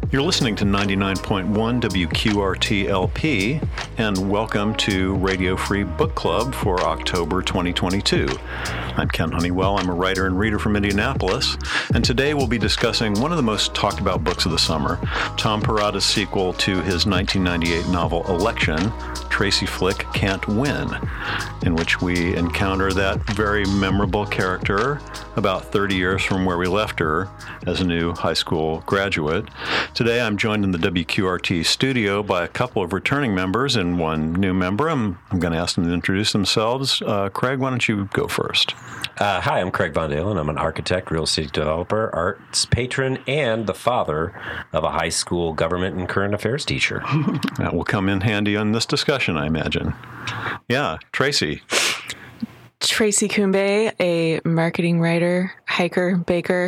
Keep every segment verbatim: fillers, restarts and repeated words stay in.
You're listening to ninety-nine point one W Q R T L P, and welcome to Radio Free Book Club for October twenty twenty-two. I'm Ken Honeywell. I'm a writer and reader from Indianapolis, and today we'll be discussing one of the most talked about books of the summer, Tom Perrotta's sequel to his nineteen ninety-eight novel Election, Tracy Flick Can't Win, in which we encounter that very memorable character about thirty years from where we left her as a new high school graduate. Today I'm joined in the W Q R T studio by a couple of returning members and one new member. I'm, I'm going to ask them to introduce themselves. Uh, Craig, why don't you go first? Uh, hi, I'm Craig Von Dalen. I'm an architect, real estate developer, arts patron, and the father of a high school government and current affairs teacher. That will come in handy on this discussion, I imagine. Yeah, Tracy. Tracy Kumbe, a marketing writer, hiker, baker,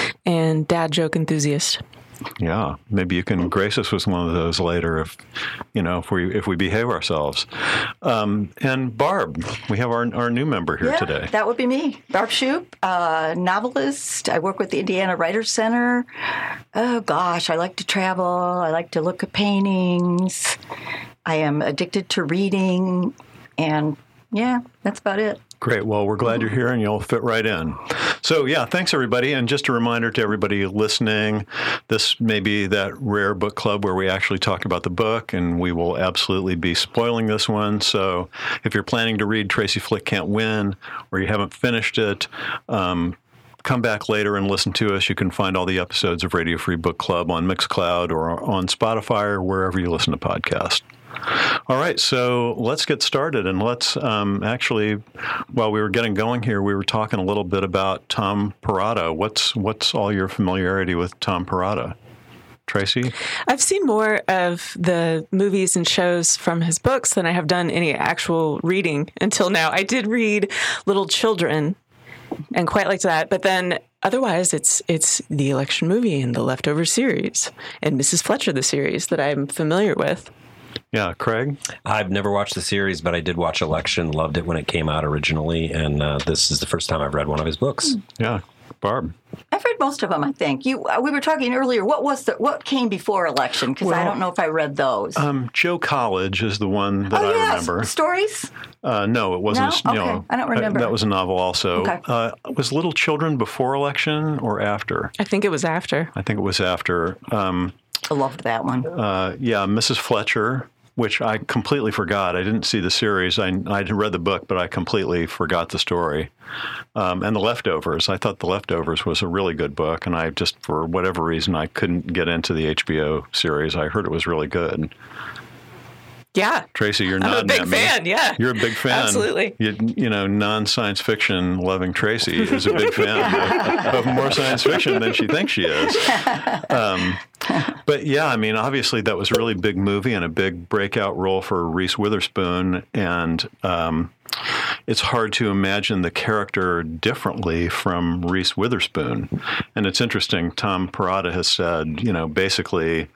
and dad joke enthusiast. Yeah, maybe you can grace us with one of those later if, you know, if we if we behave ourselves. Um, and Barb, we have our our new member here yeah, today. That would be me, Barb Shoup, uh, novelist. I work with the Indiana Writers Center. Oh gosh, I like to travel. I like to look at paintings. I am addicted to reading, and yeah, that's about it. Great. Well, we're glad you're here and you'll fit right in. So, yeah, thanks, everybody. And just a reminder to everybody listening, this may be that rare book club where we actually talk about the book, and we will absolutely be spoiling this one. So if you're planning to read Tracy Flick Can't Win, or you haven't finished it, um, come back later and listen to us. You can find all the episodes of Radio Free Book Club on Mixcloud or on Spotify or wherever you listen to podcasts. All right, so let's get started, and let's um, actually, while we were getting going here, we were talking a little bit about Tom Perrotta. What's what's all your familiarity with Tom Perrotta? Tracy? I've seen more of the movies and shows from his books than I have done any actual reading until now. I did read Little Children and quite liked that, but then otherwise it's it's the Election movie and the Leftovers series and Missus Fletcher, the series that I'm familiar with. Yeah, Craig? I've never watched the series, but I did watch Election, loved it when it came out originally, and uh, this is the first time I've read one of his books. Yeah. Barb? I've read most of them, I think. You, uh, we were talking earlier, what was the what came before Election? Because well, I don't know if I read those. Um, Joe College is the one that oh, I yes. remember. Stories? Uh, no, it wasn't. No? A, okay. no, I don't remember. Uh, that was a novel also. Okay. Uh, was Little Children before Election or after? I think it was after. I think it was after. Um, I loved that one. Uh, yeah, Missus Fletcher, which I completely forgot. I didn't see the series. I I read the book, but I completely forgot the story. Um, and The Leftovers. I thought The Leftovers was a really good book, and I just, for whatever reason, I couldn't get into the H B O series. I heard it was really good. Yeah. Tracy, you're I'm nodding a big at me. fan, yeah. You're a big fan. Absolutely. You, you know, non-science fiction loving Tracy is a big fan of, of more science fiction than she thinks she is. Um, but yeah, I mean, obviously that was a really big movie and a big breakout role for Reese Witherspoon. And um, it's hard to imagine the character differently from Reese Witherspoon. And it's interesting, Tom Perrotta has said, you know, basically,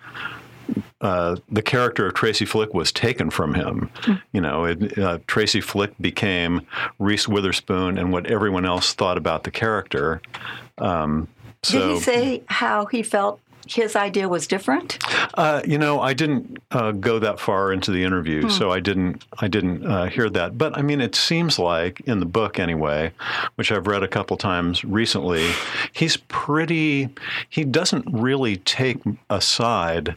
Uh, the character of Tracy Flick was taken from him. Mm. You know, it, uh, Tracy Flick became Reese Witherspoon and what everyone else thought about the character. Um, so, Did he say how he felt his idea was different? Uh, you know, I didn't uh, go that far into the interview, hmm. so I didn't. I didn't uh, hear that. But I mean, it seems like in the book, anyway, which I've read a couple times recently, he's pretty. He doesn't really take a side.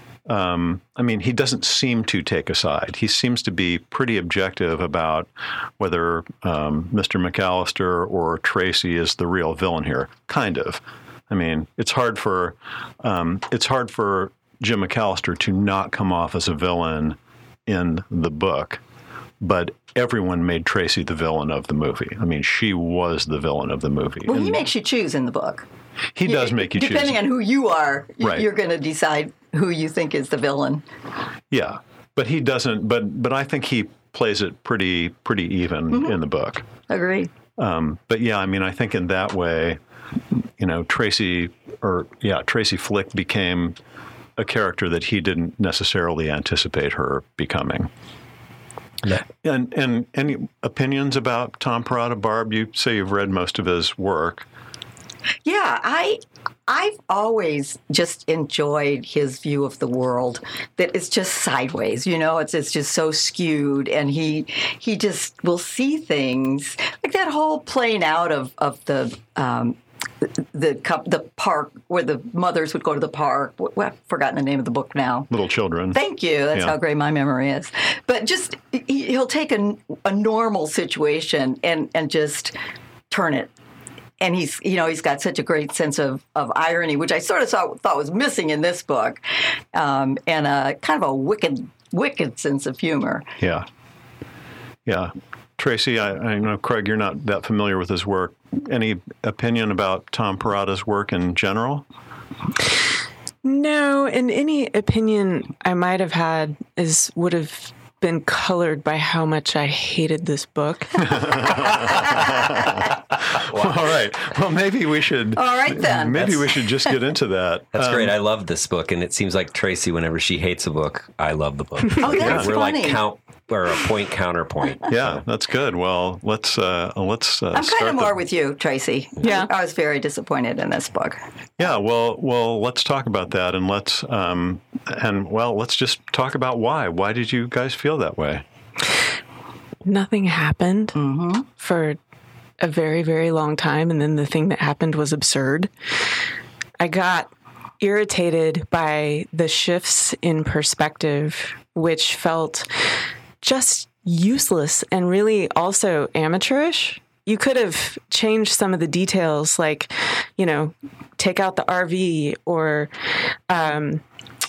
Um, I mean, he doesn't seem to take a side. He seems to be pretty objective about whether um, Mister McAllister or Tracy is the real villain here. Kind of. I mean, it's hard for um, it's hard for Jim McAllister to not come off as a villain in the book, but everyone made Tracy the villain of the movie. I mean, she was the villain of the movie. Well, and he makes you choose in the book. He you, does make you depending choose. Depending on who you are, right. You're going to decide who you think is the villain. Yeah, but he doesn't. But but I think he plays it pretty pretty even mm-hmm. in the book. Agree. Um, but yeah, I mean, I think in that way, you know, Tracy or yeah, Tracy Flick became a character that he didn't necessarily anticipate her becoming. Yeah. And and any opinions about Tom Perrotta? Barb, you say you've read most of his work. Yeah, I I've always just enjoyed his view of the world, that it's just sideways, you know, it's it's just so skewed, and he he just will see things like that whole playing out of of the um, the, the the park where the mothers would go to the park. Well, I've forgotten the name of the book now. Little Children. Thank you. That's Yeah. how great my memory is. But just he, he'll take a, a normal situation and and just turn it. And he's, you know, he's got such a great sense of, of irony, which I sort of saw, thought was missing in this book, um, and a kind of a wicked, wicked sense of humor. Yeah. Yeah. Tracy, I, I know, Craig, you're not that familiar with his work. Any opinion about Tom Perrotta's work in general? No, and any opinion I might have had is would have been colored by how much I hated this book. All right. Well, maybe we should. All right, then. Maybe That's- we should just get into that. That's Um, great. I love this book, and it seems like Tracy, whenever she hates a book, I love the book. Oh, that's We're funny. like count or a point counterpoint. Yeah, that's good. Well, let's uh, let's. Uh, I'm kind start of more the, with you, Tracy. Yeah. I was very disappointed in this book. Yeah. Well, well, let's talk about that, and let's um, and well, let's just talk about why. Why did you guys feel that way? Nothing happened for a very, very long time. And then the thing that happened was absurd. I got irritated by the shifts in perspective, which felt just useless and really also amateurish. You could have changed some of the details, like, you know, take out the R V or um,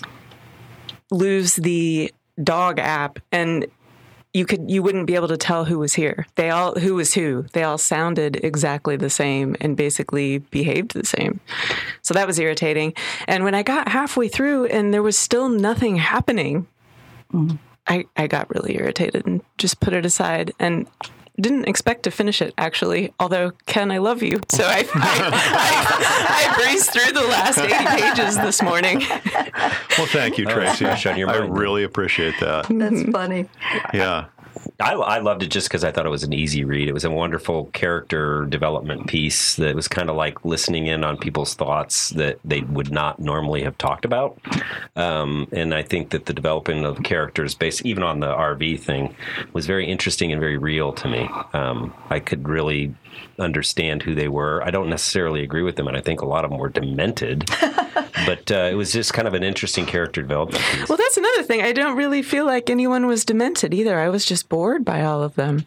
lose the dog app, and you could you wouldn't be able to tell who was here. They all who was who. They all sounded exactly the same and basically behaved the same. So that was irritating. And when I got halfway through and there was still nothing happening, I, I got really irritated and just put it aside and didn't expect to finish it, actually. Although, Ken, I love you. So I, I, I, I breezed through the last eighty pages this morning. Well, thank you, Tracy. fresh on your I mind. really appreciate that. That's funny. Yeah. I, I loved it just because I thought it was an easy read. It was a wonderful character development piece that was kind of like listening in on people's thoughts that they would not normally have talked about. Um, and I think that the developing of characters, based even on the R V thing, was very interesting and very real to me. Um, I could really understand who they were. I don't necessarily agree with them, and I think a lot of them were demented. But uh, it was just kind of an interesting character development piece. Well, that's another thing. I don't really feel like anyone was demented either. I was just bored by all of them.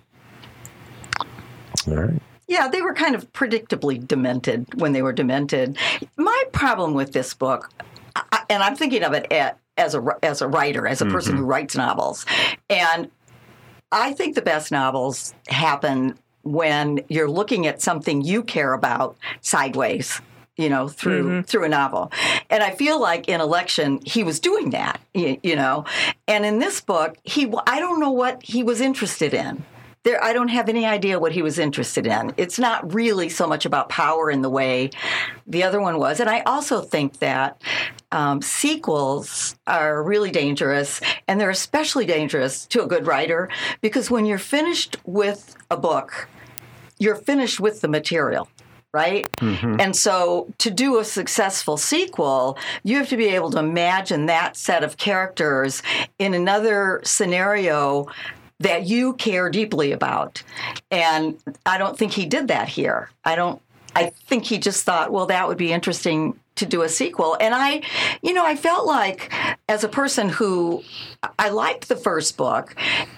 All right. Yeah, they were kind of predictably demented when they were demented. My problem with this book, I- and I'm thinking of it at, as a as a writer, as a person who writes novels, and I think the best novels happen when you're looking at something you care about sideways, you know, through mm-hmm. through a novel. And I feel like in Election, he was doing that, you, you know. And in this book, he I don't know what he was interested in. There, I don't have any idea what he was interested in. It's not really so much about power in the way the other one was. And I also think that um, sequels are really dangerous, and they're especially dangerous to a good writer, because when you're finished with a book, you're finished with the material. Right? Mm-hmm. And so to do a successful sequel, you have to be able to imagine that set of characters in another scenario that you care deeply about. And I don't think he did that here. I don't, I think he just thought, well, that would be interesting to do a sequel. And I, you know, I felt like as a person who, I liked the first book,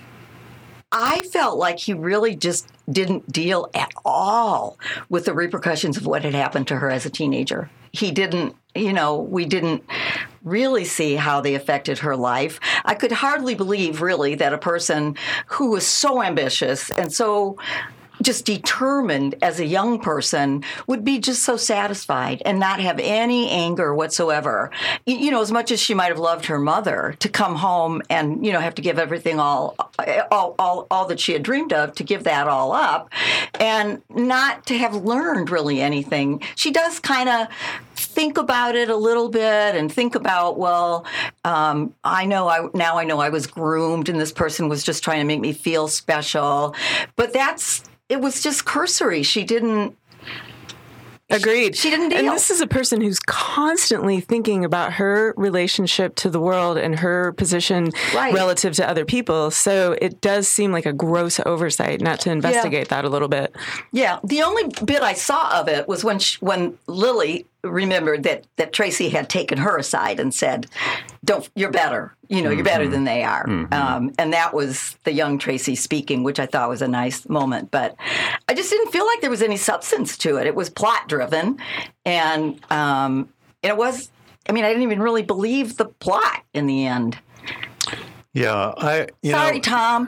I felt like he really just didn't deal at all with the repercussions of what had happened to her as a teenager. He didn't, you know, we didn't really see how they affected her life. I could hardly believe, really, that a person who was so ambitious and so just determined as a young person would be just so satisfied and not have any anger whatsoever. You know, as much as she might have loved her mother, to come home and, you know, have to give everything all, all, all, all that she had dreamed of, to give that all up, and not to have learned really anything. She does kind of think about it a little bit and think about, well, um, I know I now I know I was groomed and this person was just trying to make me feel special. But that's, it was just cursory. She didn't, Agreed. She didn't deal. And this is a person who's constantly thinking about her relationship to the world and her position Right. relative to other people. So it does seem like a gross oversight not to investigate that a little bit. Yeah, the only bit I saw of it was when she, when Lily remembered that, that Tracy had taken her aside and said, "Don't, you're better. You know, you're better than they are." Mm-hmm. Um, and that was the young Tracy speaking, which I thought was a nice moment. But I just didn't feel like there was any substance to it. It was plot driven, and um, and it was. I mean, I didn't even really believe the plot in the end. Yeah, I. You Sorry, know, Tom.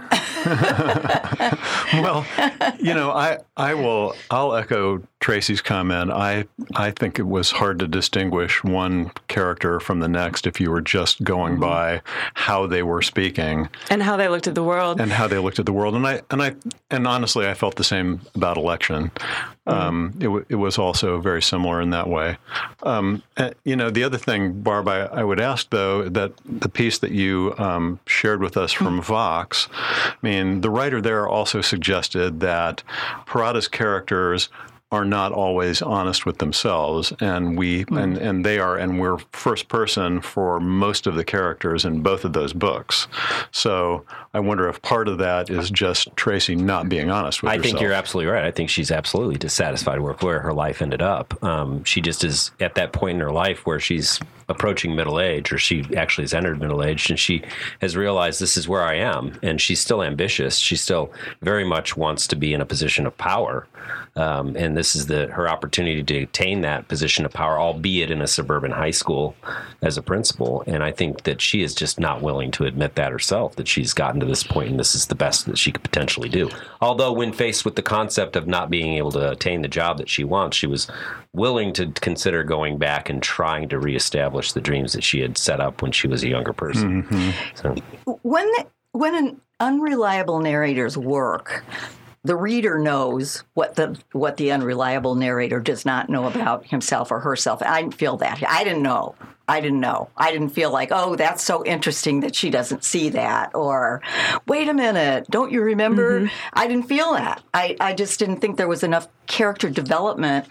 Well, you know, I I will. I'll echo Tracy's comment. I I think it was hard to distinguish one character from the next if you were just going mm-hmm. by how they were speaking and how they looked at the world and how they looked at the world. And I and I and honestly, I felt the same about Election. Mm-hmm. Um, it w- it was also very similar in that way. Um, and, you know, the other thing, Barb, I, I would ask though that the piece that you um, shared with us from Vox, I mean, the writer there also suggested that Parada's characters are not always honest with themselves, and we mm. and, and they are, and we're first person for most of the characters in both of those books. So I wonder if part of that is just Tracy not being honest with I herself. think you're absolutely right. I think she's absolutely dissatisfied with where her life ended up. Um, she just is at that point in her life where she's approaching middle age, or she actually has entered middle age, and she has realized this is where I am, and she's still ambitious. She still very much wants to be in a position of power, um, and this is the her opportunity to attain that position of power, albeit in a suburban high school as a principal. And I think that she is just not willing to admit that herself, that she's gotten to this point and this is the best that she could potentially do. Although when faced with the concept of not being able to attain the job that she wants, she was willing to consider going back and trying to reestablish the dreams that she had set up when she was a younger person. Mm-hmm. So. When the, when an unreliable narrator's work, the reader knows what the what the unreliable narrator does not know about himself or herself. I didn't feel that. I didn't know. I didn't know. I didn't feel like, oh, that's so interesting that she doesn't see that. Or, wait a minute, don't you remember? Mm-hmm. I didn't feel that. I, I just didn't think there was enough character development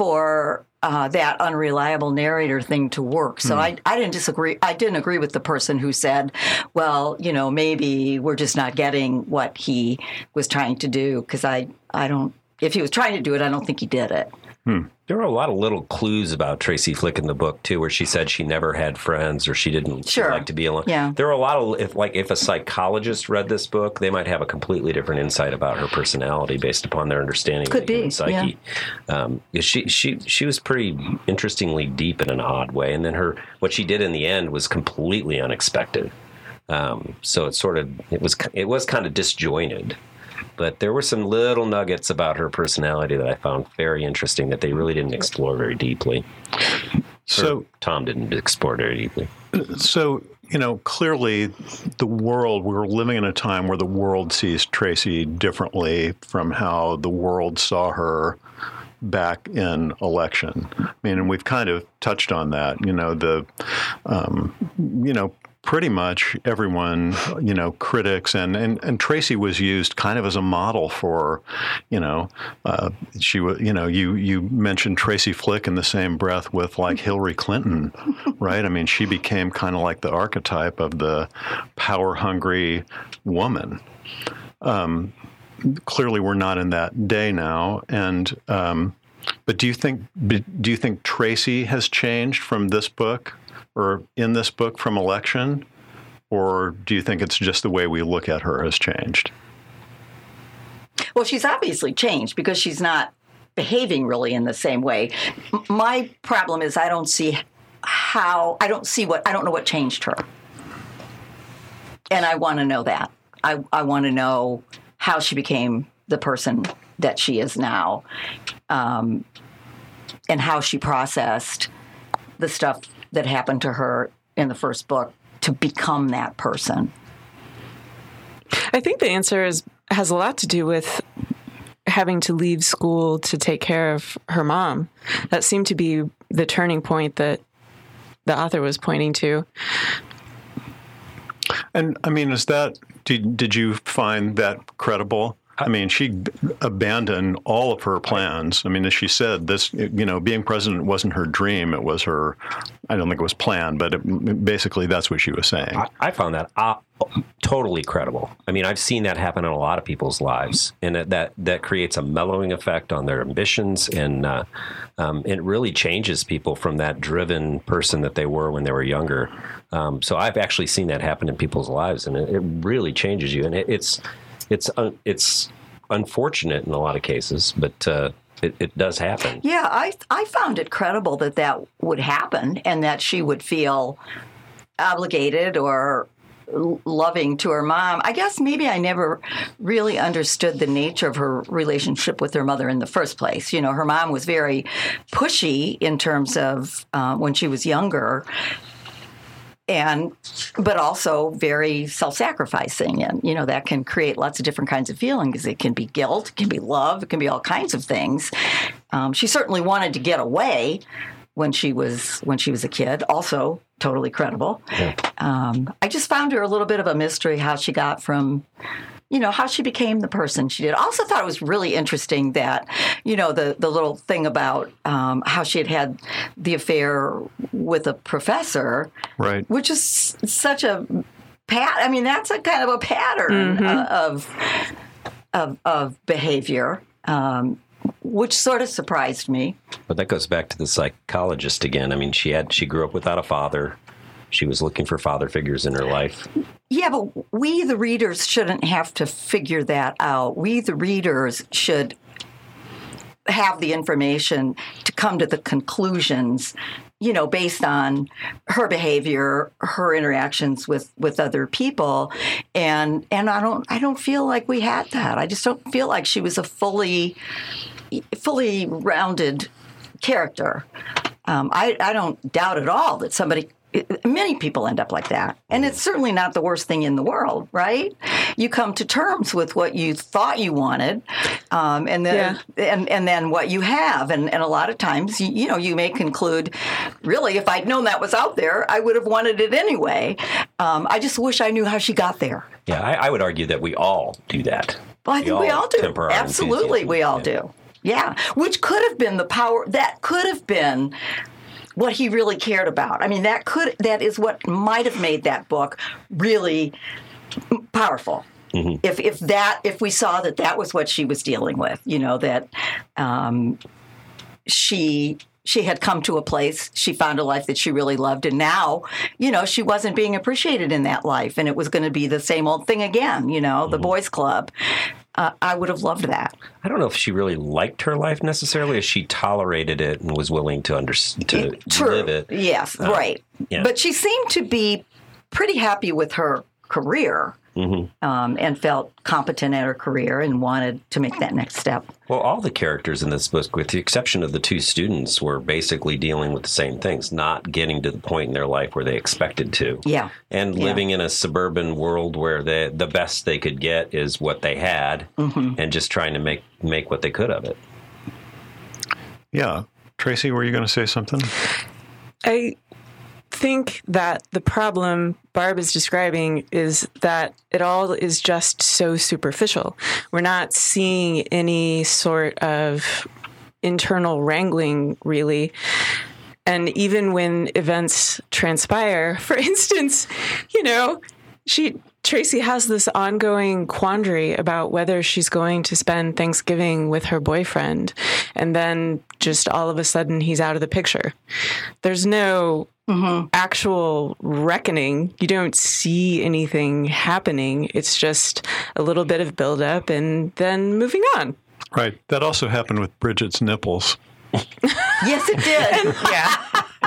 for uh, that unreliable narrator thing to work. So mm. I, I didn't disagree. I didn't agree with the person who said, well, you know, maybe we're just not getting what he was trying to do. Because I, I don't, if he was trying to do it, I don't think he did it. Hmm. There were a lot of little clues about Tracy Flick in the book, too, where she said she never had friends or she didn't sure. like to be alone. Yeah. There were a lot of, if, like, if a psychologist read this book, they might have a completely different insight about her personality based upon their understanding Could of the be, human psyche. Yeah. Um, she, she, she was pretty interestingly deep in an odd way. And then her, what she did in the end was completely unexpected. Um, so it sort of, it was, it was kind of disjointed. But there were some little nuggets about her personality that I found very interesting that they really didn't explore very deeply. So or Tom didn't explore very deeply. So, you know, clearly the world, we're living in a time where the world sees Tracy differently from how the world saw her back in Election. I mean, and we've kind of touched on that, you know, the, um, you know, pretty much everyone, you know, critics and, and, and Tracy was used kind of as a model for, you know, uh, she was, you know, you, you mentioned Tracy Flick in the same breath with like Hillary Clinton, right? I mean, she became kind of like the archetype of the power hungry woman. Um, clearly we're not in that day now. And, um, but do you think, do you think Tracy has changed from this book? Or in this book from Election, or do you think it's just the way we look at her has changed? Well, she's obviously changed because she's not behaving really in the same way. M- my problem is I don't see how, I don't see what, I don't know what changed her. And I want to know that. I, I want to know how she became the person that she is now, um, and how she processed the stuff that happened to her in the first book to become that person. I think the answer is has a lot to do with having to leave school to take care of her mom. That seemed to be the turning point that the author was pointing to. And I mean, is that, did, did you find that credible? I mean, she b- abandoned all of her plans. I mean, as she said, this, you know, being president wasn't her dream. It was her, I don't think it was planned, but it, basically that's what she was saying. I, I found that uh, totally credible. I mean, I've seen that happen in a lot of people's lives, and that that, that creates a mellowing effect on their ambitions, and uh, um, it really changes people from that driven person that they were when they were younger. Um, so I've actually seen that happen in people's lives, and it, it really changes you. And it, it's it's uh, it's unfortunate in a lot of cases, but uh, it, it does happen. Yeah, I I found it credible that that would happen, and that she would feel obligated or loving to her mom. I guess maybe I never really understood the nature of her relationship with her mother in the first place. You know, her mom was very pushy in terms of uh, when she was younger, and but also very self-sacrificing, and you know that can create lots of different kinds of feelings. It can be guilt, it can be love, it can be all kinds of things. Um, she certainly wanted to get away when she was when she was a kid. Also, totally credible. Yeah. Um, I just found her a little bit of a mystery how she got from, you know, how she became the person she did. I also thought it was really interesting that, you know, the, the little thing about um, how she had had the affair with a professor, Right. which is such a pat. I mean, that's a kind of a pattern Mm-hmm. uh, of of of behavior, um, which sort of surprised me. But that goes back to the psychologist again. I mean, she had she grew up without a father. She was looking for father figures in her life. Yeah, but we, the readers, shouldn't have to figure that out. We, the readers, should have the information to come to the conclusions, you know, based on her behavior, her interactions with, with other people. And and I don't I don't feel like we had that. I just don't feel like she was a fully fully rounded character. Um, I, I don't doubt at all that somebody many people end up like that. And it's certainly not the worst thing in the world, right? You come to terms with what you thought you wanted, um, and then yeah. and, and then what you have. And, and a lot of times, you, you know, you may conclude, really, if I'd known that was out there, I would have wanted it anyway. Um, I just wish I knew how she got there. Yeah, I, I would argue that we all do that. Well, I think we all, we all do. Absolutely, we all yeah. do. Yeah, which could have been the power, that could have been what he really cared about. I mean, that could that is what might have made that book really powerful. Mm-hmm. If if that if we saw that that was what she was dealing with, you know, that um, she she had come to a place, she found a life that she really loved, and now, you know, she wasn't being appreciated in that life, and it was going to be the same old thing again, you know, the mm-hmm. boys' club. Uh, I would have loved that. I don't know if she really liked her life necessarily, as she tolerated it and was willing to under, to True. live it. Yes, uh, right. Yeah. But she seemed to be pretty happy with her career, mm-hmm. um, and felt competent at her career and wanted to make that next step. Well, all the characters in this book, with the exception of the two students, were basically dealing with the same things, not getting to the point in their life where they expected to. Yeah. And yeah. living in a suburban world where they, the best they could get is what they had, mm-hmm. and just trying to make, make what they could of it. Yeah. Tracy, were you going to say something? I think that the problem Barb is describing is that it all is just so superficial. We're not seeing any sort of internal wrangling, really. And even when events transpire, for instance, you know, she Tracy has this ongoing quandary about whether she's going to spend Thanksgiving with her boyfriend, and then just all of a sudden he's out of the picture. There's no mm-hmm. actual reckoning. You don't see anything happening. It's just a little bit of buildup and then moving on. Right. That also happened with Bridget's nipples. Yes, it did. Yeah.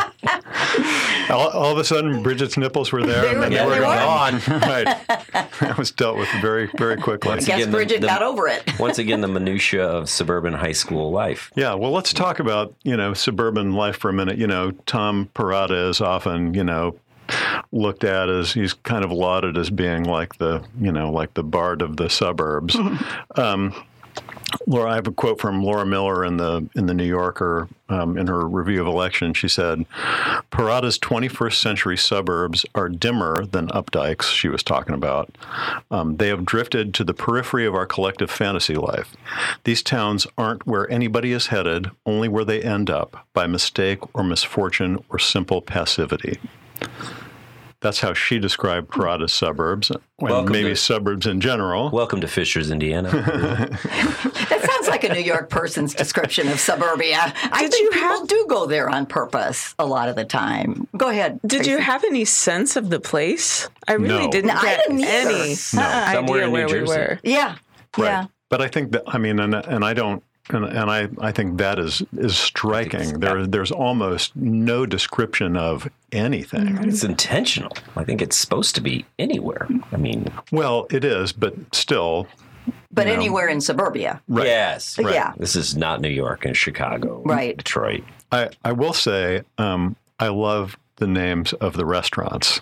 All, all of a sudden, Bridget's nipples were there, They and were- then yeah, they were they were. gone. Right. That was dealt with very, very quickly. Once Guess again, the- Bridget the- got over it. Once again, the minutia of suburban high school life. Yeah, well, let's talk about, you know, suburban life for a minute. You know, Tom Perrotta is often, you know, looked at as, he's kind of lauded as being like the, you know, like the bard of the suburbs. um, Laura, I have a quote from Laura Miller in the in the New Yorker um, in her review of Election. She said, "Parada's twenty-first century suburbs are dimmer than Updike's," she was talking about. Um, "they have drifted to the periphery of our collective fantasy life. These towns aren't where anybody is headed, only where they end up, by mistake or misfortune or simple passivity." That's how she described Parada's suburbs, and Welcome maybe to- suburbs in general. Welcome to Fishers, Indiana. That sounds like a New York person's description of suburbia. I Did think you people have- do go there on purpose a lot of the time. Go ahead. Did you Tracy. have any sense of the place? I really No. didn't No, I get didn't either. any No. Somewhere idea in New where we Jersey. were. Yeah. Right. Yeah. But I think that, I mean, and, and I don't, and, and I, I think that is is striking. There, there's almost no description of anything. It's intentional. I think it's supposed to be anywhere. I mean, Well, it is, but still, But You know. anywhere in suburbia. Right. yes. Right. Yeah. This is not New York and Chicago. Right. Detroit. I, I will say um, I love the names of the restaurants.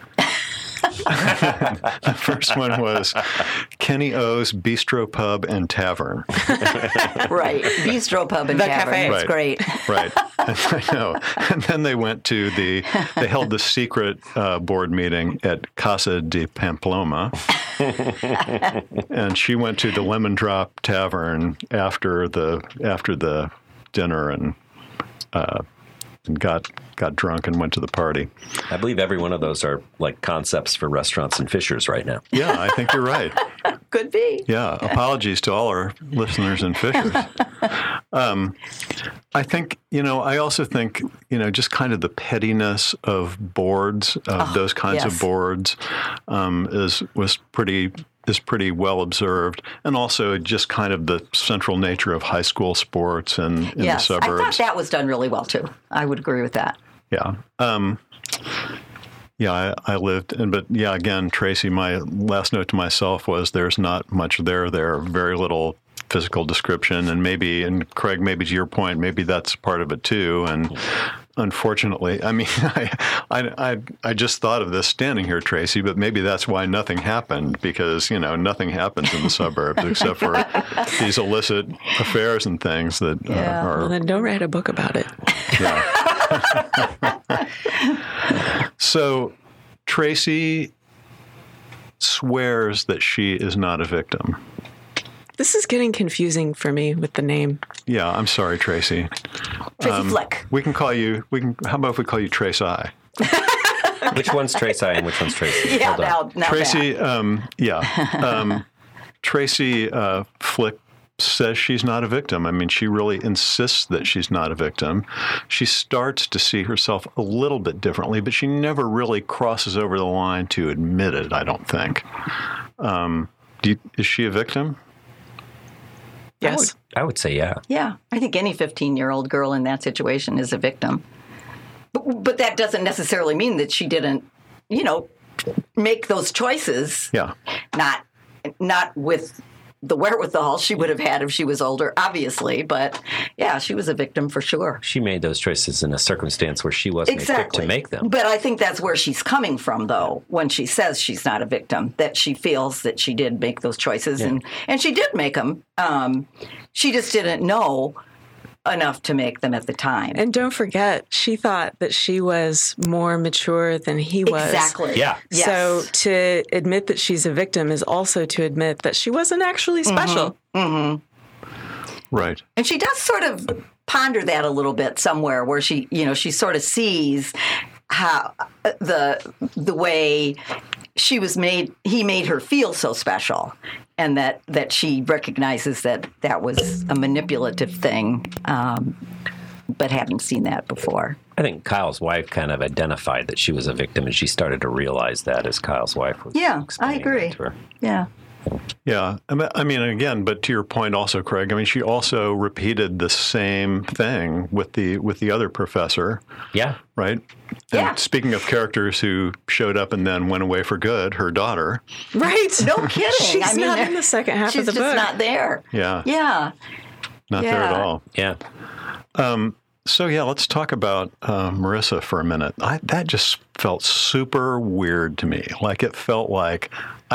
The first one was Kenny O's Bistro Pub and Tavern. Right. Bistro Pub and The Tavern. cafe. It's Right. great. Right. I know. And then they went to the, they held the secret uh, board meeting at Casa de Pamplona. And she went to the Lemon Drop Tavern after the after the dinner and uh, and got got drunk and went to the party. I believe every one of those are like concepts for restaurants and Fishers right now. Yeah, I think you're right. Could be. Yeah, apologies to all our listeners and fishers. Um, I think, you know, I also think, you know, just kind of the pettiness of boards, of those kinds yes. of boards, um, is was pretty is pretty well observed, and also just kind of the central nature of high school sports and in Yes. the I thought suburbs. that was done really well, too. I would agree with that. Yeah. Um, yeah, I, I lived, and but yeah, again, Tracy, my last note to myself was there's not much there. There, very little physical description, and maybe, and Craig, maybe to your point, maybe that's part of it too. And unfortunately, I mean, I, I, I, I just thought of this standing here, Tracy, but maybe that's why nothing happened, because you know nothing happens in the suburbs except for these illicit affairs and things that uh, Yeah. are. Well, then don't write a book about it. Yeah. So Tracy swears that she is not a victim. This is getting confusing for me with the name. Yeah, I'm sorry, Tracy. Tracy Um, Flick. We can call you. We can. How about if we call you Trace I? Which one's Trace I and which one's Tracy? Yeah, Hold on. now, now Tracy. Um, yeah. Um, Tracy uh, Flick says she's not a victim. I mean, she really insists that she's not a victim. She starts to see herself a little bit differently, but she never really crosses over the line to admit it, I don't think. Um, do you, is she a victim? I would, Yes. I would say yeah. Yeah, I think any fifteen-year-old girl in that situation is a victim. But, but that doesn't necessarily mean that she didn't, you know, make those choices. Yeah. Not, not with the wherewithal she would have had if she was older, obviously. But yeah, she was a victim for sure. She made those choices in a circumstance where she wasn't equipped Exactly. to make them. But I think that's where she's coming from, though, when she says she's not a victim, that she feels that she did make those choices. And, and she did make them. Um, she just didn't know enough to make them at the time. And don't forget, she thought that she was more mature than he was. Exactly. Yeah. Yes. So to admit that she's a victim is also to admit that she wasn't actually special. Right. And she does sort of ponder that a little bit somewhere where she, you know, she sort of sees how the the way she was made, he made her feel so special, and that, that she recognizes that that was a manipulative thing, um, but hadn't seen that before. I think Kyle's wife kind of identified that she was a victim, and she started to realize that as Kyle's wife was Yeah, I explaining agree. that to her. Yeah. Yeah. I mean- I mean, again, but to your point also, Craig, I mean, she also repeated the same thing with the with the other professor, Yeah. right? And Yeah. speaking of characters who showed up and then went away for good, her daughter. Right. No kidding. She's I mean, not in the second half she's of the just book. not there. Yeah. Yeah. Not there at Yeah. all. Yeah. So yeah, let's talk about uh, Marissa for a minute. I, that just felt super weird to me. Like it felt like I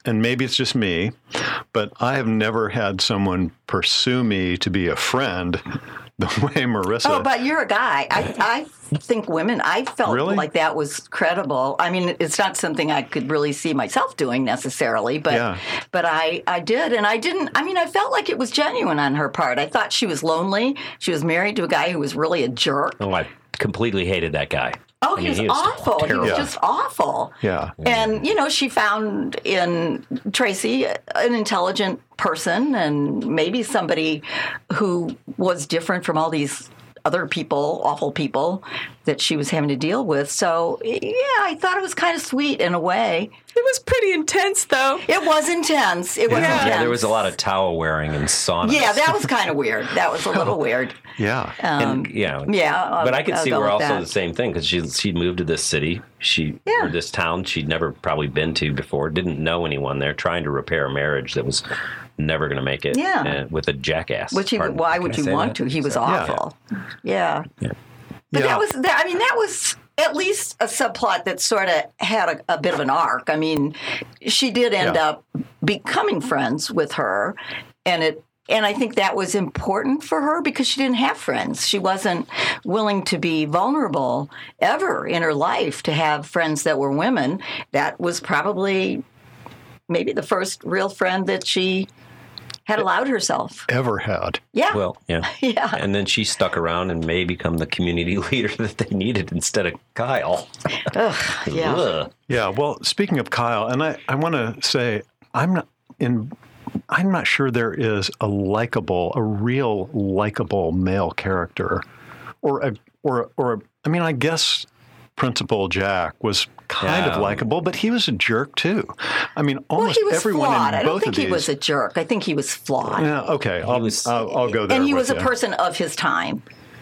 and maybe it's just me, but I have never had someone pursue me to be a friend the way Marissa. Oh, but you're a guy. I, I think women, I felt Really? like that was credible. I mean, it's not something I could really see myself doing necessarily, but Yeah. but I, I did. And I didn't, I mean, I felt like it was genuine on her part. I thought she was lonely. She was married to a guy who was really a jerk. Oh, I completely hated that guy. Oh, I he, mean, was he was awful. He terrible. was Yeah. just awful. Yeah. And, you know, she found in Tracy an intelligent person and maybe somebody who was different from all these other people, awful people that she was having to deal with. So, yeah, I thought it was kind of sweet in a way. It was pretty intense, though. It was intense. It was Yeah. intense. Yeah, there was a lot of towel wearing and saunas. Yeah, that was kind of weird. That was a little weird. Yeah. And, you know, Yeah. I'll- but I could I'll see go we're with also that. the same thing because she she moved to this city, she Yeah. or this town she'd never probably been to before, didn't know anyone there, trying to repair a marriage that was never going to make it. Yeah. and with a jackass. Which he, Pardon, why can would I you say want that? to? He was So- awful. Yeah. Yeah. But Yeah. that was, that, I mean, that was at least a subplot that sort of had a, a bit of an arc. I mean, she did end Yeah. up becoming friends with her, and it. And I think that was important for her because she didn't have friends. She wasn't willing to be vulnerable ever in her life to have friends that were women. That was probably maybe the first real friend that she had allowed herself. Ever had. Yeah. Well, yeah. Yeah. And then she stuck around and may become the community leader that they needed instead of Kyle. Ugh, yeah. Ugh. Yeah. Well, speaking of Kyle, and I, I want to say I'm not in. I'm not sure there is a likable, a real likable male character, or a, or or. I mean, I guess Principal Jack was kind Yeah. of likable, but he was a jerk too. I mean, Well, almost he was everyone flawed. in I both don't think of these. he was a jerk. I think he was flawed. Yeah. Okay. I'll, was- I'll, I'll go there. And he with was a you. person of his time.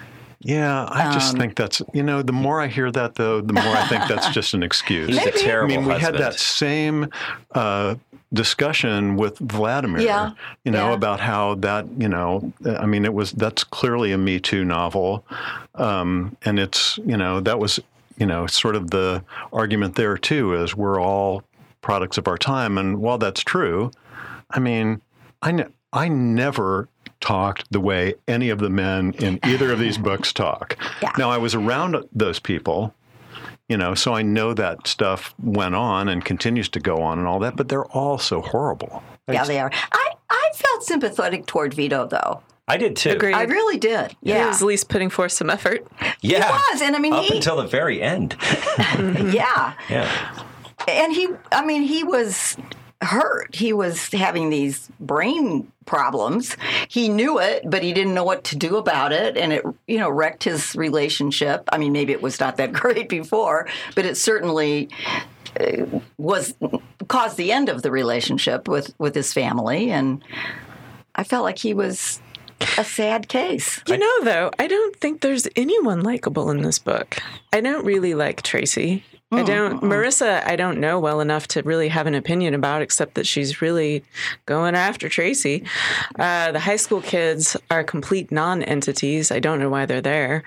Yeah, I Um, just think that's, you know, the more I hear that, though, the more I think that's just an excuse. He was a Maybe. I terrible mean, we husband. had that same uh, discussion with Vladimir, Yeah. you know, Yeah. about how that, you know, I mean, it was, that's clearly a Me Too novel. Um, and it's, you know, that was, you know, sort of the argument there, too, is we're all products of our time. And while that's true, I mean, I, ne- I never talked the way any of the men in either of these books talk. Yeah. Now, I was around those people, you know, so I know that stuff went on and continues to go on and all that, but they're all so horrible. Yeah, they are. I, I felt sympathetic toward Vito, though. I did too. Agreed. I really did. He Yeah. was at least putting forth some effort. Yeah. He was. And I mean, Up he, until the very end. yeah. Yeah. And he, I mean, he was hurt. He was having these brain problems. He knew it, but he didn't know what to do about it. And it, you know, wrecked his relationship. I mean, maybe it was not that great before, but it certainly uh, was caused the end of the relationship with, with his family. And I felt like he was a sad case. You know, though, I don't think there's anyone likable in this book. I don't really like Tracy. I don't, Marissa, I don't know well enough to really have an opinion about, except that she's really going after Tracy. Uh, the high school kids are complete non-entities. I don't know why they're there.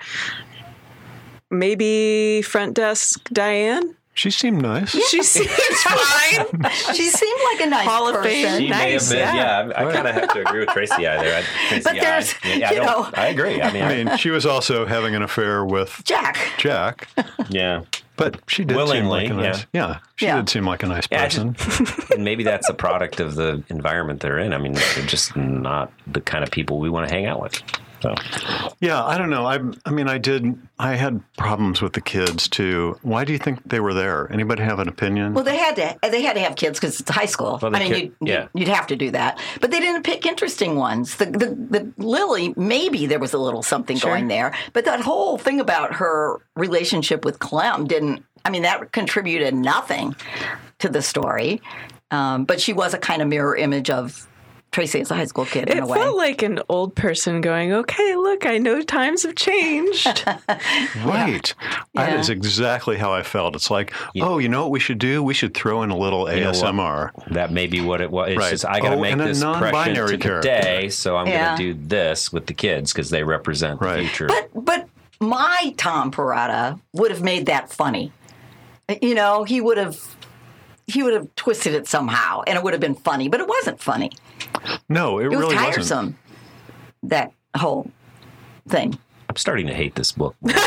Maybe front desk Diane? She seemed nice. She seems fine. She seemed like a nice Hall of person. Fame. She may have Nice, been, yeah. yeah. I, I kind of have to agree with Tracy either. I, Tracy, But yeah, there's, I, yeah, I, you don't- know- I agree. I mean, I mean, she was also having an affair with Jack. Jack, yeah. but she did Willingly, seem like a nice, yeah, she Yeah. did seem like a nice Yeah, I person. and maybe that's a product of the environment they're in. I mean, they're just not the kind of people we want to hang out with. So, Yeah, I don't know. I, I mean, I did. I had problems with the kids too. Why do you think they were there? Anybody have an opinion? Well, they had to. They had to have kids because it's high school. Well, they I mean, could- you'd, yeah. you'd have to do that. But they didn't pick interesting ones. The the, the Lily, maybe there was a little something Sure. going there, but that whole thing about her relationship with Clem didn't. I mean, that contributed nothing to the story. Um, but she was a kind of mirror image of Tracy as a high school kid in It a way. felt like an old person going, okay, look, I know times have changed. Right. That Yeah. is exactly how I felt. It's like, oh, you know what we should do? We should throw in a little know A what? S M R. that may be what it was. It's Right. just, I got to Oh, make and a this prescient non-binary to the character. day, so I'm Yeah. going to do this with the kids because they represent Right. the future. But but my Tom Perrotta would have made that funny. You know, he would have he would have twisted it somehow, and it would have been funny. But it wasn't funny. No, it, It was really tiresome. wasn't. That whole thing. I'm starting to hate this book. Mission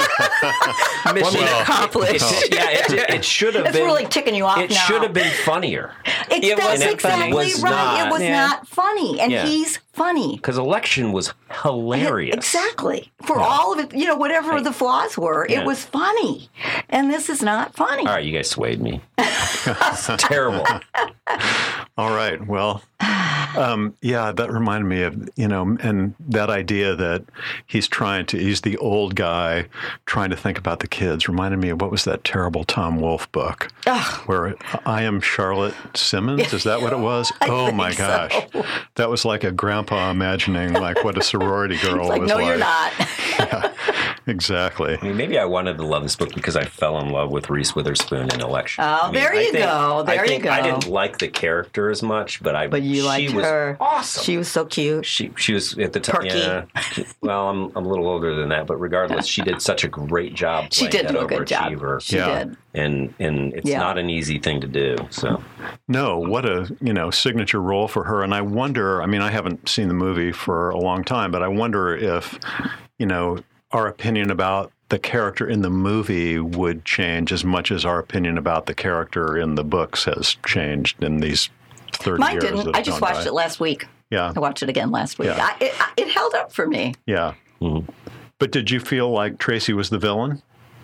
Well, accomplished. yeah, it, it should have It's been. really ticking you off It now. should have been funnier. It's, It that's wasn't exactly funny. It was right. not. It was Yeah. not funny, and Yeah. he's funny. Because Election was hilarious. Exactly. For all of it, you know, whatever Right. the flaws were, Yeah. it was funny. And this is not funny. All right, you guys swayed me. It's terrible. All right. Well, um, yeah, that reminded me of, you know, and that idea that he's trying to, he's the old guy trying to think about the kids reminded me of what was that terrible Tom Wolfe book Ugh. where I Am Charlotte Simmons? Is that what it was? I Oh think my gosh. so. That was like a grandpa imagining like what a sorority girl It's like, was no, like. you're not. Yeah, exactly. I mean, maybe I wanted to love this book because I fell in love with Reese Witherspoon in Election. Oh, I mean, there I you think- go. There I you think go. I didn't like the character as much, but I. But you she liked was her. Awesome. She was so cute. She she was at the time. Perky. Yeah. Well, I'm I'm a little older than that, but regardless, she did such a great job. She playing did that do a good job. overachiever. She Yeah. did. And and it's Yeah. not an easy thing to do. So No, what a, you know, signature role for her. And I wonder, I mean, I haven't seen the movie for a long time, but I wonder if, you know, our opinion about the character in the movie would change as much as our opinion about the character in the books has changed in these thirty Mine years. didn't. that I have just gone watched by. it last week. Yeah, I watched it again last week. Yeah. I, it, I- it held up for me. yeah. Mhm. But did you feel like Tracy was the villain?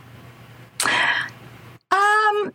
Um.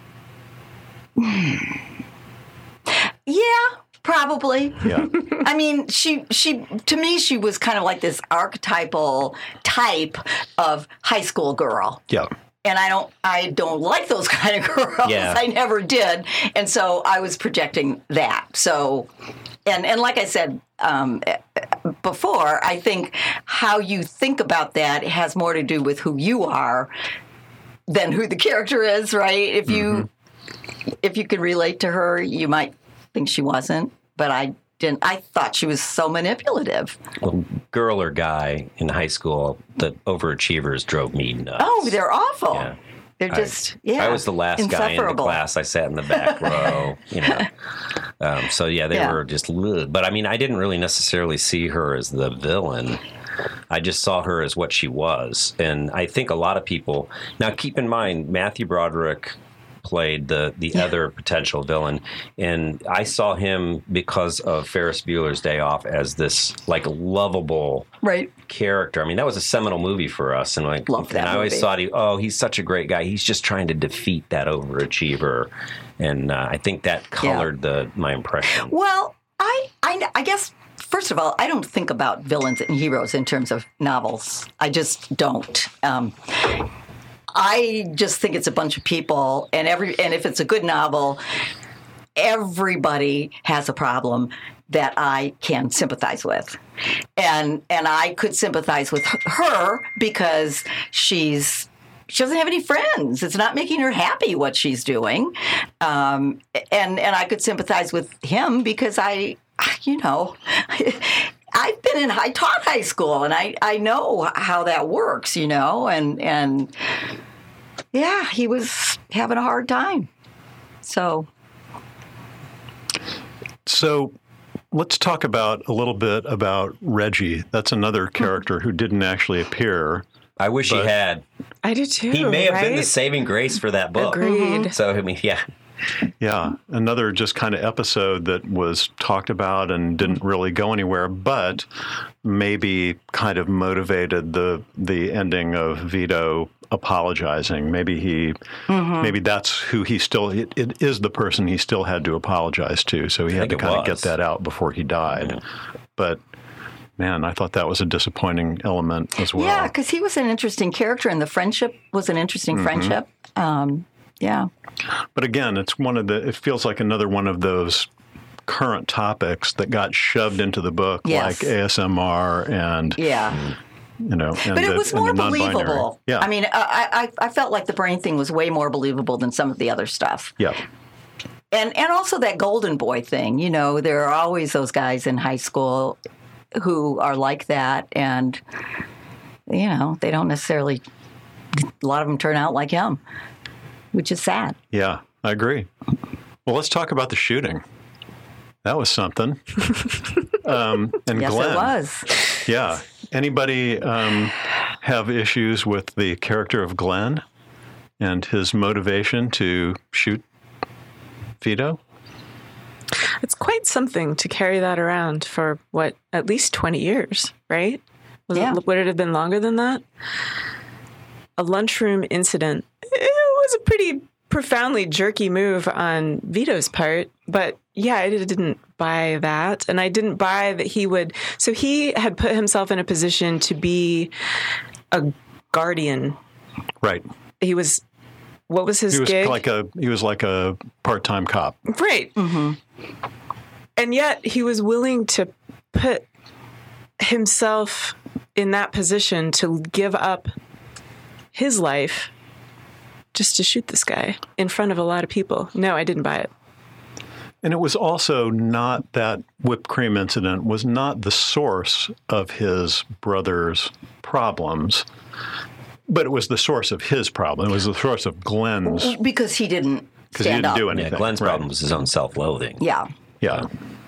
Yeah, probably. Yeah. I mean, she she to me she was kind of like this archetypal type of high school girl. Yeah. And I don't I don't like those kind of girls. Yeah. I never did. And so I was projecting that. So and and like I said um, before, I think how you think about that has more to do with who you are than who the character is, right? If you if you could relate to her, you might think she wasn't, but I didn't. I thought she was so manipulative. well, girl or guy in high school, the overachievers drove me nuts. Oh, they're awful. Yeah. They're I- just yeah. I was the last guy in the insufferable. class. I sat in the back row, you know. Um, so yeah, they Yeah. were just. Ugh. But I mean, I didn't really necessarily see her as the villain. I just saw her as what she was, and I think a lot of people. Now, keep in mind, Matthew Broderick played the the other potential villain, and I saw him because of Ferris Bueller's Day Off as this like lovable Right. character. I mean, that was a seminal movie for us, and like, Loved that and I always movie. thought, he, oh, he's such a great guy. He's just trying to defeat that overachiever, and uh, I think that colored the my impression. Well, I, I I guess first of all, I don't think about villains and heroes in terms of novels. I just don't. Um, I just think it's a bunch of people, and every and if it's a good novel, everybody has a problem that I can sympathize with, and and I could sympathize with her because she's she doesn't have any friends. It's not making her happy what she's doing, um, and and I could sympathize with him because I, you know. I've been in, I taught high school, and I, I know how that works, you know, and and yeah, he was having a hard time. So, So let's talk about a little bit about Reggie. That's another character who didn't actually appear. I wish But- he had. I do too. He may have right? been the saving grace for that book. Agreed. So I mean, yeah. Yeah, another just kind of episode that was talked about and didn't really go anywhere, but maybe kind of motivated the the ending of Vito apologizing. Maybe he, maybe that's who he still. It, it is the person he still had to apologize to. So he had think to it kind of was. get that out before he died. But man, I thought that was a disappointing element as well. yeah, because he was an interesting character, and the friendship was an interesting friendship. Um, yeah. But again, it's one of the. It feels like another one of those current topics that got shoved into the book, Yes. like A S M R and Yeah. you know. And But it the, was and more the non-binary. believable. Yeah. I mean, I, I I felt like the brain thing was way more believable than some of the other stuff. yeah. And and also that golden boy thing. You know, there are always those guys in high school who are like that, and you know, they don't necessarily. A lot of them turn out like him, which is sad. Yeah. I agree. Well, let's talk about the shooting. That was something. um, and Yes, Glenn, it was. yeah. Anybody um, have issues with the character of Glenn and his motivation to shoot Vito? It's quite something to carry that around for, what, at least twenty years, right? Was Yeah. it, would it have been longer than that? A lunchroom incident. It was a pretty profoundly jerky move on Vito's part, but yeah, I didn't buy that. And I didn't buy that he would. So he had put himself in a position to be a guardian. Right. He was, what was his He was gig? like a he was like a part-time cop. Right. Mm-hmm. And yet he was willing to put himself in that position to give up his life just to shoot this guy in front of a lot of people. No, I didn't buy it. And it was also not that whipped cream incident was not the source of his brother's problems, but it was the source of his problem. It was the source of Glenn's, Because he didn't because he stand didn't up. do anything. Yeah, Glenn's Right. problem was his own self-loathing. Yeah. Yeah.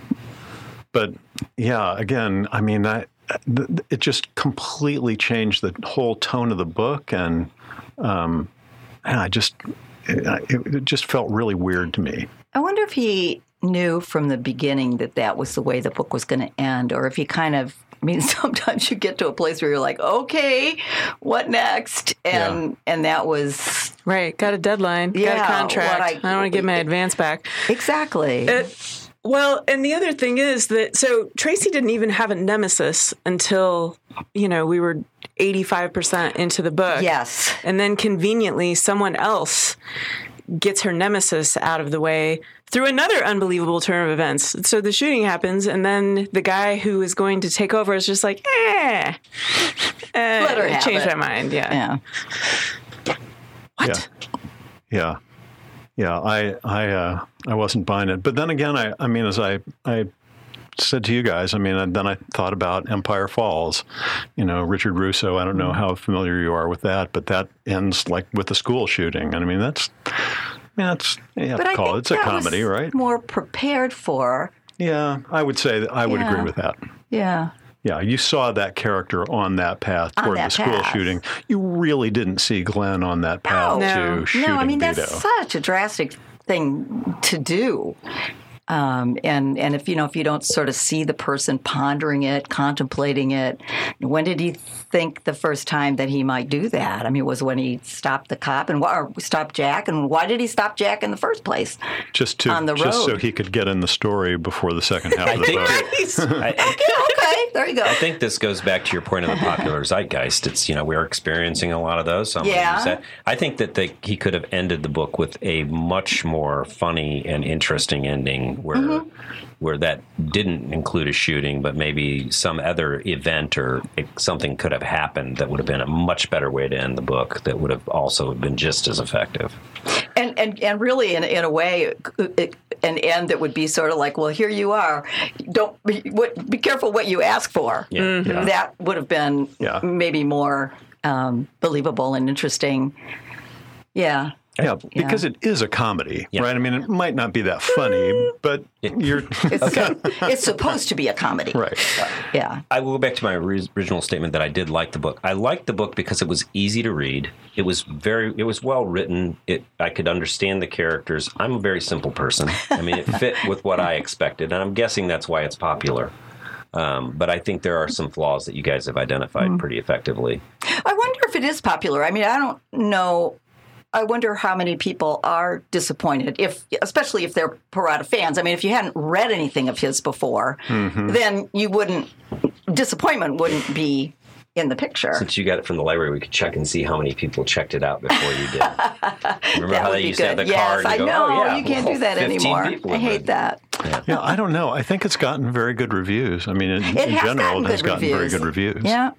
But yeah, again, I mean, I, it just completely changed the whole tone of the book. And, um, and I just, it, it just felt really weird to me. I wonder if he knew from the beginning that that was the way the book was going to end, or if he kind of, I mean, sometimes you get to a place where you're like, okay, what next? And Yeah. and that was, Right. Got a deadline. Yeah, got a contract. what I, I- don't want to get my advance back. exactly. It, well, and the other thing is that, so Tracy didn't even have a nemesis until, you know, we were eighty-five percent into the book. Yes. And then conveniently, someone else gets her nemesis out of the way through another unbelievable turn of events. So the shooting happens, and then the guy who is going to take over is just like, eh. eh Let her have changed it. my mind. Yeah. Yeah. What? Yeah. Yeah. I, I, uh, I wasn't buying it. But then again, I, I mean, as I, I said to you guys, I mean, and then I thought about Empire Falls, you know, Richard Russo. I don't know how familiar you are with that, but that ends like with the school shooting. And I mean, that's, I mean, that's, you have But to I call think it. It's a that comedy, was right? more prepared for. Yeah. I would say that I would Yeah. agree with that. Yeah. Yeah, you saw that character on that path On toward that the school path. shooting. You really didn't see Glenn on that path No. to shooting No, I mean, Vito. that's such a drastic thing to do. Um, and and if you know if you don't sort of see the person pondering it, contemplating it, when did he think the first time that he might do that? I mean, was when he stopped the cop and or stopped Jack, and why did he stop Jack in the first place? just to on the just so road. he could get in the story before the second half I of the think book. that- I, Okay, there you go. I think this goes back to your point of the popular zeitgeist. It's, you know, we're experiencing a lot of those. So I'm gonna Yeah. use that. I think that they, he could have ended the book with a much more funny and interesting ending where Mm-hmm. where that didn't include a shooting, but maybe some other event or something could have happened that would have been a much better way to end the book that would have also been just as effective. And and and really, in in a way, it, an end that would be sort of like, well, here you are. Don't be, what, be careful what you ask for. Yeah. Yeah. That would have been Yeah. maybe more um, believable and interesting. Yeah. Yeah, because it is a comedy, Yeah. right? I mean, it might not be that funny, but you're It's, it's supposed to be a comedy. right. Yeah. I will go back to my re- original statement that I did like the book. I liked the book because it was easy to read. It was very, it was well written. It, I could understand the characters. I'm a very simple person. I mean, it fit with what I expected, and I'm guessing that's why it's popular. Um, but I think there are some flaws that you guys have identified pretty effectively. I wonder if it is popular. I mean, I don't know. I wonder how many people are disappointed, if especially if they're Parada fans. I mean, if you hadn't read anything of his before, then you wouldn't, disappointment wouldn't be in the picture. Since you got it from the library, we could check and see how many people checked it out before you did. Remember That how would they be used to have the good. card? Yes, I and go, know. Oh, yeah, you can't well, do that fifteen anymore. people I have hate read that. Yeah, I don't know. I think it's gotten very good reviews. I mean, in, It in has general, gotten it has good gotten reviews. very good reviews. Yeah.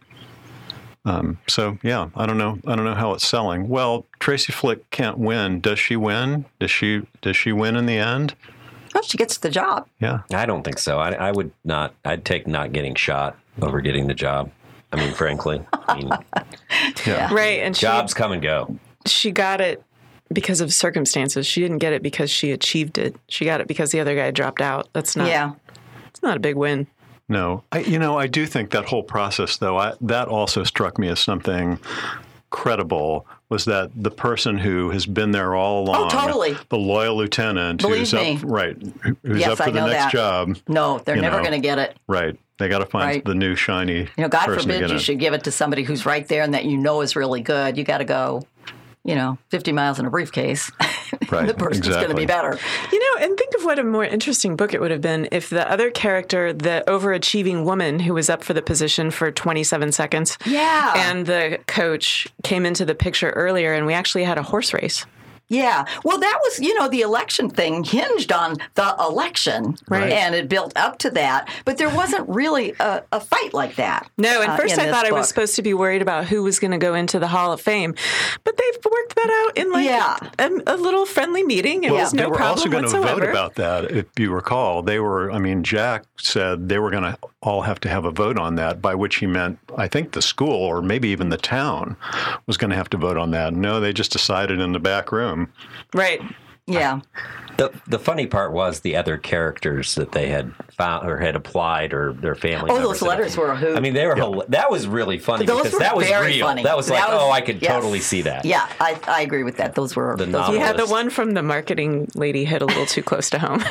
So yeah, I don't know. I don't know how it's selling. Well, Tracy Flick can't win. Does she win? Does she? Does she win in the end? Well, she gets the job. Yeah. I don't think so. I, I would not. I'd take not getting shot over getting the job. I mean, frankly, I mean, Yeah. Right. And she, jobs come and go. she got it because of circumstances. She didn't get it because she achieved it. She got it because the other guy dropped out. That's not. Yeah. It's not a big win. No, I, you know, I do think that whole process, though, I, that also struck me as something credible. Was that the person who has been there all along? Oh, totally. The loyal lieutenant Believe who's me. up, right? Who's Yes, up for I the know next that. job? No, they're You never know. going to get it. Right. They got to find Right. the new shiny. You know, God person to forbid get you it. should give it to somebody who's right there and that you know is really good. You got to go, you know, fifty miles in a briefcase. Right, The person's going to exactly. be better. You know, and think of what a more interesting book it would have been if the other character, the overachieving woman who was up for the position for twenty-seven seconds, Yeah. and the coach came into the picture earlier, and we actually had a horse race. Yeah. Well, that was, you know, the election thing hinged on the election. Right. And it built up to that. But there wasn't really a, a fight like that. No, at uh, first in I this thought I was book. supposed to be worried about who was going to go into the Hall of Fame, but they've worked that out in like Yeah. a, a little friendly meeting. It Well, was they no were problem also going to whatsoever. vote about that, if you recall. They were, I mean, Jack said they were going to all have to have a vote on that, by which he meant, I think, the school or maybe even the town was going to have to vote on that. No, they just decided in the back room. Right. Yeah. The the funny part was the other characters that they had found or had applied or their family. Oh, members those that- letters were a hoot. I mean, they were. hila- That was really funny Those because were that was very real. funny. That was like, That was- oh, I could yes. totally see that. Yeah, I, I agree with that. Those were The those novel. were, Yeah, the Novelist. one from the marketing lady hit a little too close to home.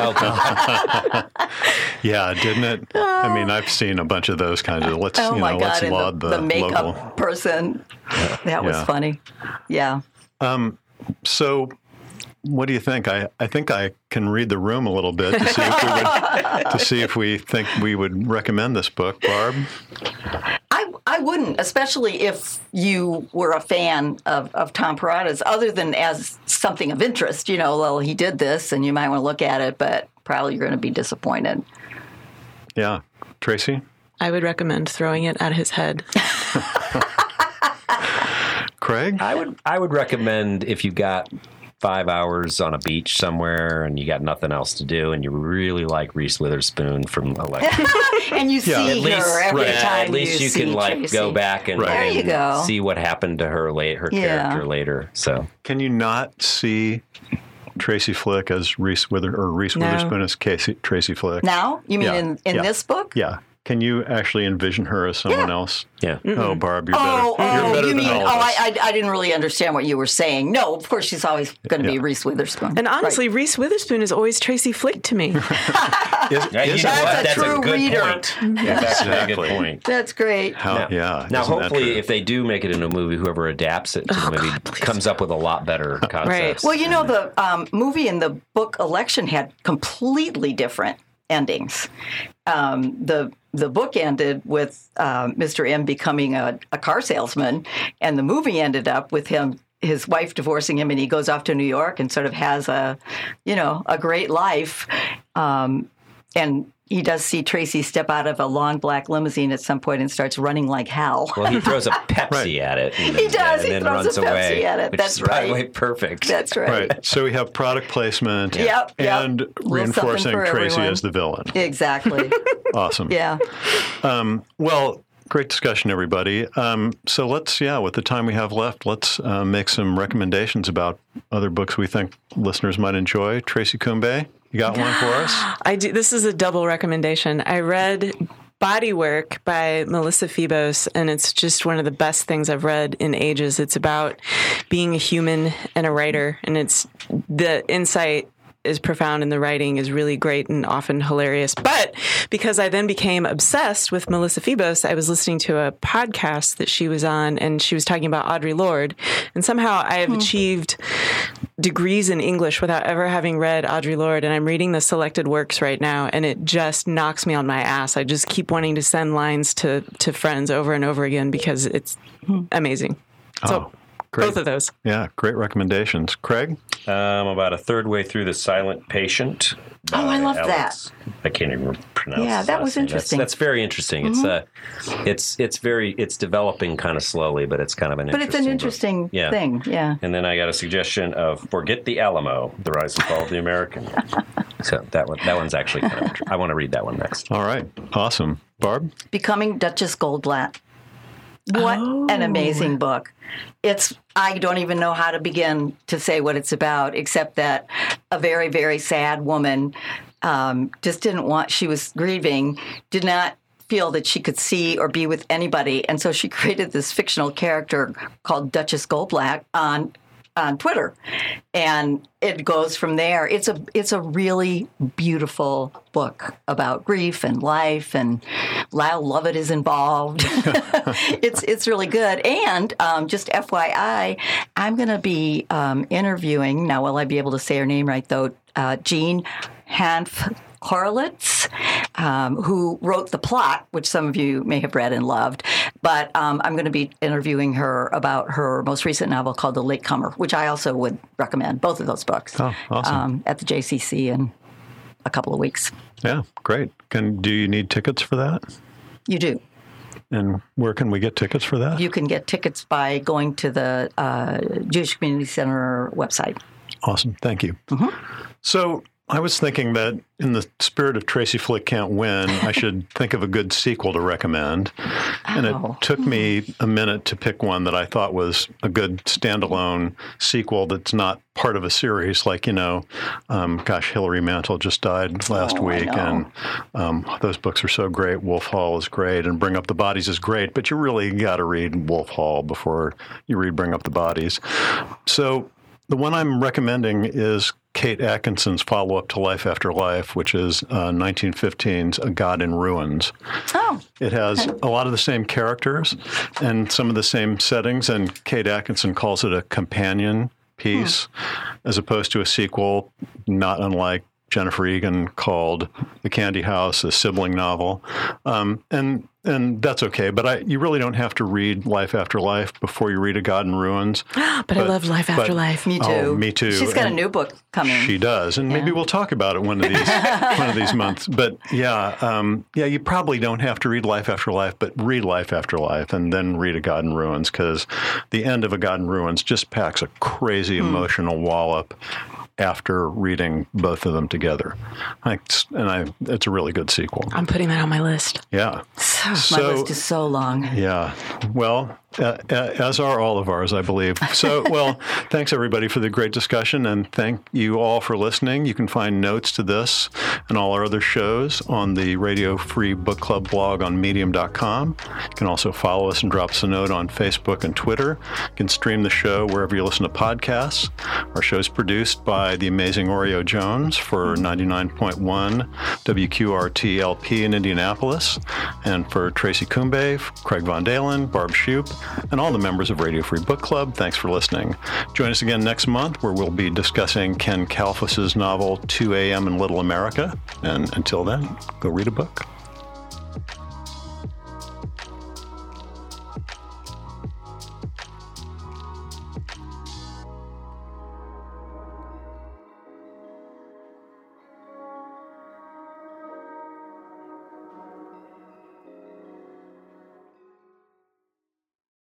Okay. Yeah, didn't it? I mean, I've seen a bunch of those kinds of, let's, oh you my know, God, let's and laud the, the, the makeup local. person. That was Yeah. funny. Yeah. So, what do you think? I, I think I can read the room a little bit to see if we would, to see if we think we would recommend this book, Barb. I, I wouldn't, especially if you were a fan of, of Tom Perrotta's, other than as something of interest. You know, well, he did this and you might want to look at it, but probably you're going to be disappointed. Yeah, Tracy. I would recommend throwing it at his head. Craig. I would I would recommend if you got five hours on a beach somewhere and you got nothing else to do and you really like Reese Witherspoon from Electra. And you Yeah, see at least- her every right, time at least you, see can like Tracy. go back and, Right. There you and go. see what happened to her late her Yeah. character later. So Can you not see Tracy Flick as Reese Wither or Reese No. Witherspoon as Casey, Tracy Flick? Now? You mean Yeah, in, in yeah. this book? Yeah. Can you actually envision her as someone else? yeah. Oh, Barb, you're Oh, better. You're oh, better you than mean, all oh, of us. I, I, I didn't really understand what you were saying. No, of course she's always going to be Yeah. Reese Witherspoon. And honestly, Reese Witherspoon is always Tracy Flick to me. Is, Yeah, you is know it- That's what? a That's true a good reader. point. That's actually a Exactly. good point. That's great. How, Now, yeah. now isn't that hopefully, true? if they do make it into a movie, whoever adapts it to Oh, the movie God, please. comes up with a lot better concepts. Well, you know, the um, movie and the book Election had completely different endings. Um, the the book ended with um, Mister M becoming a, a car salesman, and the movie ended up with him, his wife divorcing him, and he goes off to New York and sort of has a, you know, a great life. Um, and he does see Tracy step out of a long black limousine at some point and starts running like hell. Well, he throws a Pepsi Right. at it. And He then, does. yeah, and He then throws runs a Pepsi away, at it. which That's is, by the right. way, perfect. That's right. Right. So we have product placement Yep, yep. and Little something reinforcing for Tracy everyone. as the villain. Exactly. Awesome. Yeah. Well, great discussion, everybody. Um, so let's, yeah, with the time we have left, let's uh, make some recommendations about other books we think listeners might enjoy. Tracy Kumbe, you got one for us? I do. This is a double recommendation. I read Bodywork by Melissa Febos, and it's just one of the best things I've read in ages. It's about being a human and a writer, and it's the insight is profound and the writing is really great and often hilarious. But because I then became obsessed with Melissa Febos, I was listening to a podcast that she was on, and she was talking about Audre Lorde. And somehow I have achieved degrees in English without ever having read Audre Lorde. And I'm reading the selected works right now, and it just knocks me on my ass. I just keep wanting to send lines to, to friends over and over again because it's amazing. So Oh, great. both of those. Yeah, great recommendations. Craig? Um, about a third way through The Silent Patient. Oh, I by love Alex- I can't even pronounce. Yeah, his that last was name. interesting. That's, that's very interesting. It's uh, it's it's very it's developing kind of slowly, but it's kind of an But it's an interesting book. interesting Yeah. thing. Yeah. And then I got a suggestion of Forget the Alamo: The Rise and Fall of the American. So that one that one's actually kind of interesting. I want to read that one next. All right. Awesome. Barb? Becoming Duchess Goldblatt. What Oh. an amazing book. It's, I don't even know how to begin to say what it's about, except that a very, very sad woman um, just didn't want, she was grieving, did not feel that she could see or be with anybody. And so she created this fictional character called Duchess Goldblatt on on Twitter. And it goes from there. It's a it's a really beautiful book about grief and life, and Lyle Lovett is involved. it's it's really good. And um, just F Y I, I'm going to be um, interviewing, now will I be able to say her name right though, uh, Jean Hanf Horowitz, um, who wrote the plot, which some of you may have read and loved. But um, I'm going to be interviewing her about her most recent novel called The Latecomer, which I also would recommend, both of those books. Oh, awesome. Um, at the J C C in a couple of weeks. Yeah, great. Can do you need tickets for that? You do. And where can we get tickets for that? You can get tickets by going to the uh, Jewish Community Center website. Awesome. Thank you. Mm-hmm. So I was thinking that in the spirit of Tracy Flick Can't Win, I should think of a good sequel to recommend. And Oh. it took me a minute to pick one that I thought was a good standalone sequel that's not part of a series. Like, you know, um, gosh, Hilary Mantel just died last Oh, I week. know. And um, those books are so great. Wolf Hall is great. And Bring Up the Bodies is great. But you really got to read Wolf Hall before you read Bring Up the Bodies. So the one I'm recommending is Kate Atkinson's follow-up to Life After Life, which is uh, nineteen fifteen's A God in Ruins. Oh, It has a lot of the same characters and some of the same settings, and Kate Atkinson calls it a companion piece as opposed to a sequel, not unlike Jennifer Egan called The Candy House, a sibling novel. Um, and and that's okay, but I, you really don't have to read Life After Life before you read A God in Ruins. But, I love Life After but- Life. me too. Oh, me too. She's got And a new book coming. She does, and maybe we'll talk about it one of these one of these months. But yeah, um, yeah, you probably don't have to read Life After Life, but read Life After Life, and then read A God in Ruins, because the end of A God in Ruins just packs a crazy emotional wallop after reading both of them together. I, and I, it's a really good sequel. I'm putting that on my list. Yeah. So, my So- list is so long. Yeah. Well, uh, as are all of ours, I believe. So, well, thanks everybody for the great discussion, and thank you all for listening. You can find notes to this and all our other shows on the Radio Free Book Club blog on medium dot com. You can also follow us and drop us a note on Facebook and Twitter. You can stream the show wherever you listen to podcasts. Our show is produced by the amazing Oreo Jones for ninety-nine point one W Q R T L P in Indianapolis, and for Tracy Kumbe, Craig Von Dalen, Barb Shoup, and all the members of Radio Free Book Club. Thanks for listening. Join us again next month, where we'll be discussing Ken Kalfus's novel two A M in Little America. And until then, go read a book.